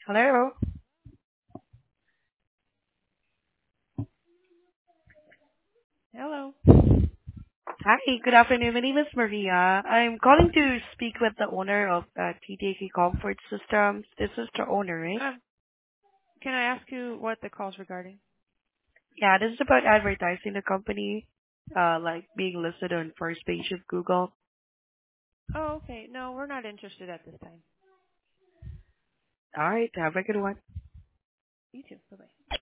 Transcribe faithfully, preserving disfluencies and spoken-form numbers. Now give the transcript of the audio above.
Hello. Hello. Hi, good afternoon. My name is Maria. I'm calling to speak with the owner of uh, T T K Comfort Systems. This is the owner, right? Um, can I ask you what the call's regarding? Yeah, this is about advertising the company, uh, like being listed on first page of Google. Oh, okay. No, we're not interested at this time. All right, have a good one. You too. Bye-bye.